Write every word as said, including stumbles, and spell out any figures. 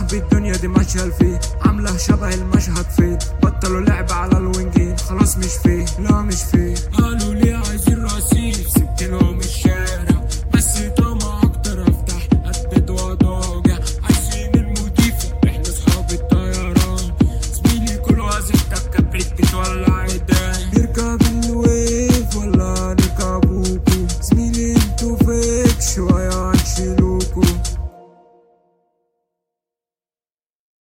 صاحبي الدنيا دي ماشيه لفين، عامله شبه المشهد فين، بطلوا لعب على الوينجين خلاص مش فيه، لا مش فيه. قالوا